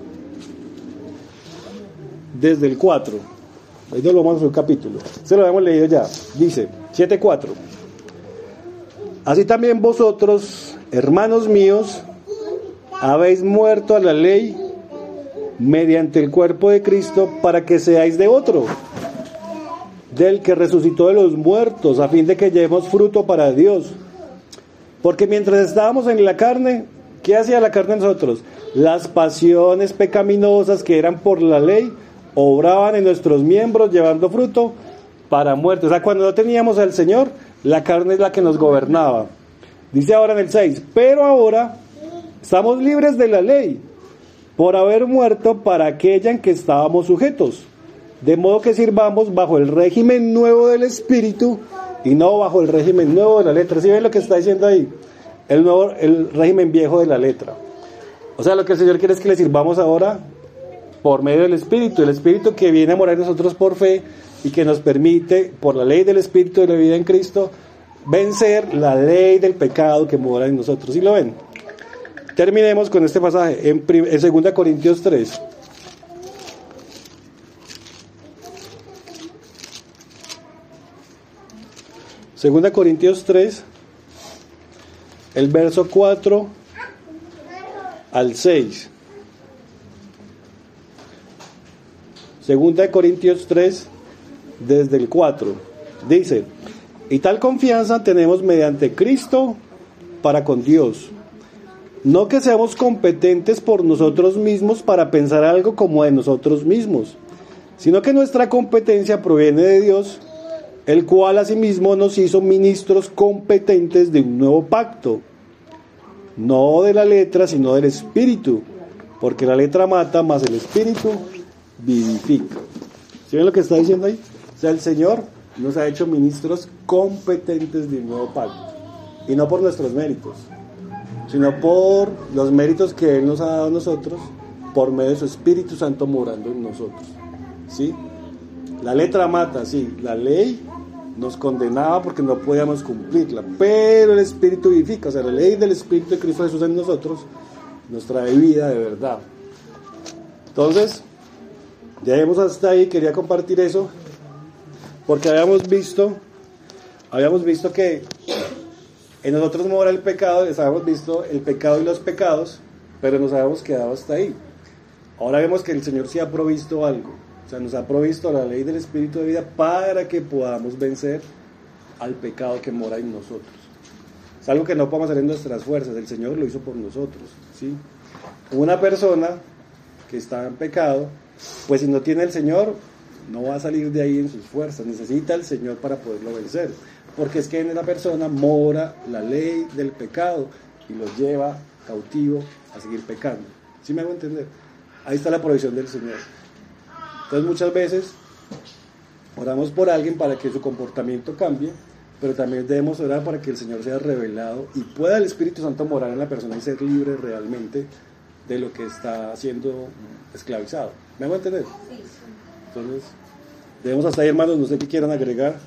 desde el 4. Ahí nos lo vamos a un capítulo. Se lo hemos leído ya. Dice 7:4. Así también vosotros, hermanos míos, habéis muerto a la ley mediante el cuerpo de Cristo, para que seáis de otro, del que resucitó de los muertos, a fin de que llevemos fruto para Dios. Porque mientras estábamos en la carne, ¿qué hacía la carne en nosotros? Las pasiones pecaminosas que eran por la ley obraban en nuestros miembros, llevando fruto para muerte. O sea, cuando no teníamos al Señor, la carne es la que nos gobernaba. Dice ahora en el 6: pero ahora estamos libres de la ley, por haber muerto para aquella en que estábamos sujetos, de modo que sirvamos bajo el régimen nuevo del Espíritu y no bajo el régimen nuevo de la letra. ¿Sí ven lo que está diciendo ahí? El régimen viejo de la letra. O sea, lo que el Señor quiere es que le sirvamos ahora por medio del Espíritu, el Espíritu que viene a morar en nosotros por fe y que nos permite, por la ley del Espíritu de la vida en Cristo, vencer la ley del pecado que mora en nosotros. ¿Sí lo ven? Terminemos con este pasaje en 2 Corintios 3. Segunda Corintios 3, el verso 4 al 6. Segunda de Corintios 3, desde el 4. Dice: y tal confianza tenemos mediante Cristo para con Dios. No que seamos competentes por nosotros mismos para pensar algo como de nosotros mismos, sino que nuestra competencia proviene de Dios, el cual asimismo nos hizo ministros competentes de un nuevo pacto, no de la letra, sino del Espíritu, porque la letra mata, mas el Espíritu vivifica. ¿Sí ven lo que está diciendo ahí? O sea, el Señor nos ha hecho ministros competentes de un nuevo pacto, y no por nuestros méritos, sino por los méritos que Él nos ha dado a nosotros, por medio de su Espíritu Santo morando en nosotros. ¿Sí? La letra mata, sí, la ley nos condenaba porque no podíamos cumplirla, pero el Espíritu vivifica. O sea, la ley del Espíritu de Cristo Jesús en nosotros nos trae vida de verdad. Entonces, lleguemos hasta ahí. Quería compartir eso porque habíamos visto que en nosotros mora el pecado. Les habíamos visto el pecado y los pecados, pero nos habíamos quedado hasta ahí. Ahora vemos que el Señor sí ha provisto algo. O sea, nos ha provisto la ley del Espíritu de vida para que podamos vencer al pecado que mora en nosotros. Es algo que no podemos hacer en nuestras fuerzas, el Señor lo hizo por nosotros, ¿sí? Una persona que está en pecado, pues si no tiene el Señor, no va a salir de ahí en sus fuerzas, necesita al Señor para poderlo vencer, porque es que en la persona mora la ley del pecado y lo lleva cautivo a seguir pecando. ¿Sí me hago entender? Ahí está la provisión del Señor. Entonces muchas veces oramos por alguien para que su comportamiento cambie, pero también debemos orar para que el Señor sea revelado y pueda el Espíritu Santo morar en la persona y ser libre realmente de lo que está siendo esclavizado. ¿Me hago entender? Sí. Entonces, debemos hasta ahí, hermanos, no sé qué quieran agregar.